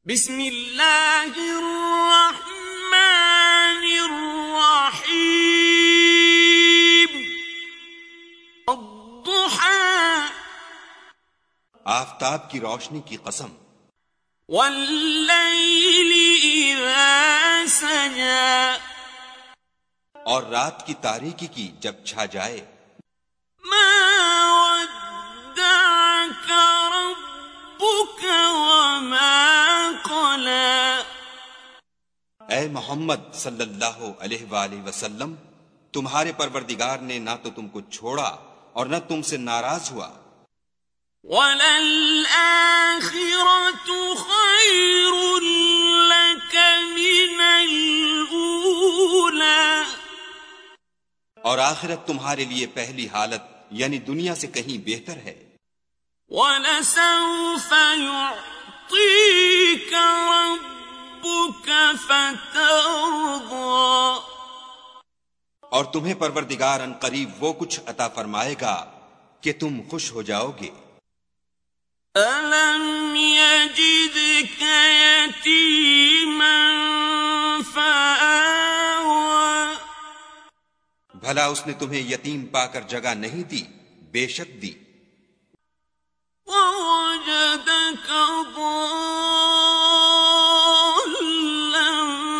بسم اللہ الرحمن الرحیم الضحى آفتاب کی روشنی کی قسم، واللیل اذا سجا اور رات کی تاریکی کی جب چھا جائے، ما ودعك ربك وما قلى اے محمد صلی اللہ علیہ وآلہ وسلم، تمہارے پروردگار نے نہ تو تم کو چھوڑا اور نہ تم سے ناراض ہوا، وَلَلْآخِرَةُ خَيْرٌ لَكَ مِنَ الْأُولَى اور آخرت تمہارے لیے پہلی حالت یعنی دنیا سے کہیں بہتر ہے، وَلَسَوْفَ يُعْطِيكَ رَبُّكَ فَتَرْضَى اور تمہیں پروردگار ان قریب وہ کچھ عطا فرمائے گا کہ تم خوش ہو جاؤ گے۔ أَلَمْ يَجِدْكَ يَتِيمًا فَآوَى بھلا اس نے تمہیں یتیم پا کر جگہ نہیں دی؟ بے شک دی۔ وَوَجَدَكَ ضَالًّا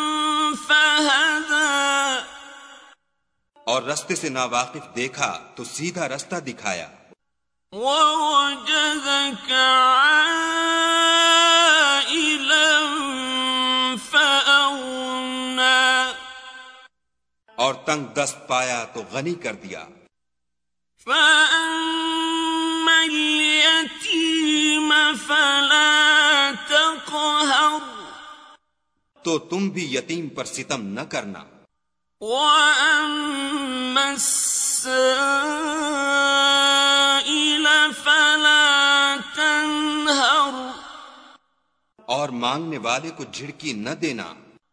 فَهَدَى اور رستے سے ناواقف دیکھا تو سیدھا رستہ دکھایا۔ وَوَجَدَكَ عَائِلًا فَأَغْنَى اور تنگ دست پایا تو غنی کر دیا۔ فَأَمَّا الْيَتِيمَ فَلَا تَقْهَرْ تو تم بھی یتیم پر ستم نہ کرنا، وَأَمَّا السَّائِلَ فَلَا تَنْهَرْ اور مانگنے والے کو جھڑکی نہ دینا۔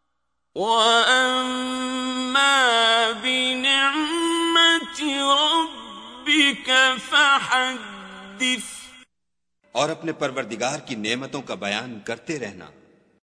وَأَمَّا بِنِعْمَةِ رَبِّكَ فَحَدِّثْ اور اپنے پروردگار کی نعمتوں کا بیان کرتے رہنا۔